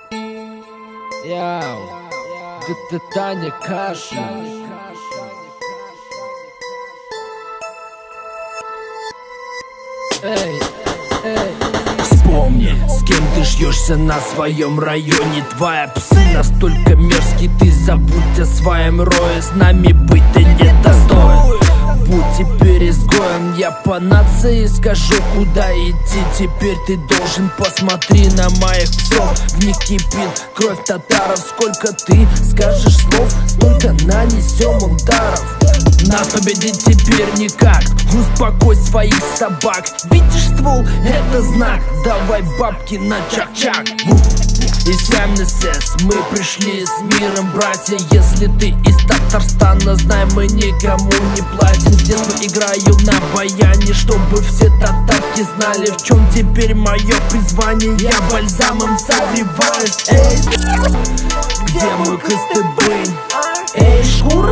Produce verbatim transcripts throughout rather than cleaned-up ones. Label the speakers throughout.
Speaker 1: Яу, это Таня Кашин. Эй, эй. Вспомни, с кем ты шьешься на своем районе. Твои псы настолько мерзкие, ты забудь о своем рое. С нами быть ты не достоин. Будь теперь изгоем, я по нации скажу, куда идти. Теперь ты должен, посмотри на моих псов. В них кипит кровь татаров. Сколько ты скажешь слов, столько нанесем ударов. Нас победить теперь никак. Успокой своих собак. Видишь ствол? Это знак. Давай бабки на чак-чак. Из эм эс эс мы пришли с миром, братья. Если ты из Татарстана, знай, мы никому не платим. Здесь мы играю на баяне, чтобы все татарки знали, в чем теперь мое призвание. Я бальзамом согреваюсь. Эй, где мой кыстыбынь? Эй, шкуры?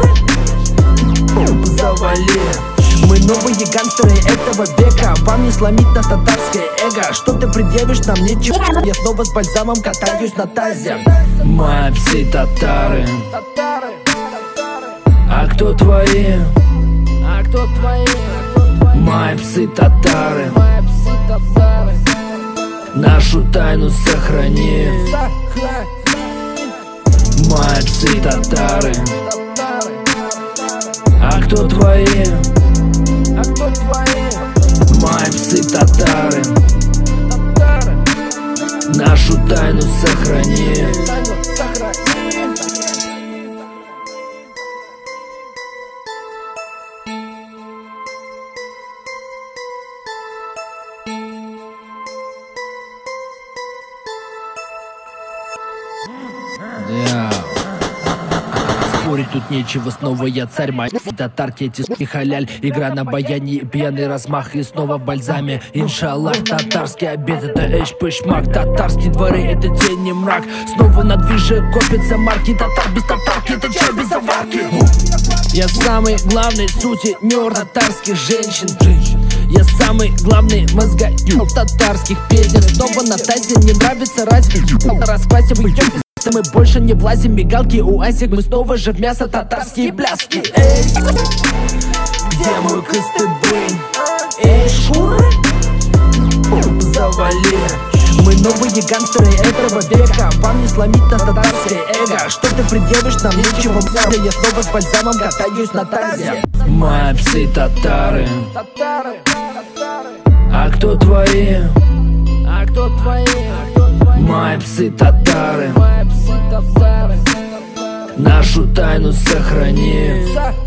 Speaker 1: Завали. Мы новые гангстеры этого века. Вам не сломить на татарское эго. Что ты предъявишь, нам нечего. Я снова с бальзамом катаюсь на тазе. Мои псы татары. А кто твои? А кто твои? Мои псы татары. Нашу тайну сохрани. Мои псы татары. А кто твои? А кто твои? Мои псы татары. Нашу тайну сохрани. Yeah. Спорить тут нечего, снова я царь, мои татарки, эти суки халяль. Игра на баяне, пьяный размах и снова в бальзаме. Иншаллах, татарский обед, это эш-пышмак. Татарские дворы, это тень и мрак. Снова на движе копятся марки. Татар без татарки, это чай без заварки. Я самый главный сутенер татарских женщин. Я самый главный мозгоёб татарских песен. Снова на тазе, не нравится разве? Расквасим, идем. Мы больше не влазим, мигалки у асик. Мы снова же в мясо, татарские бляски. Эй, где мой кыстыбынь? Эй, шкуры? Завали. Мы новые гангстеры этого века. Вам не сломить на татарское эго. Что ты предъявишь, нам нечего. Я снова с бальзамом катаюсь на тазе. Мои псы татары. А кто твои? А кто твои? Мои псы татары. Нашу тайну сохрани.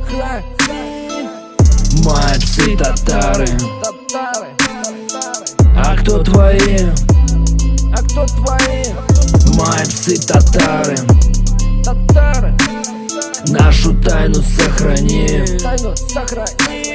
Speaker 1: Мои псы татары. А кто твои? А кто твои? Мои псы татары. Нашу тайну сохрани.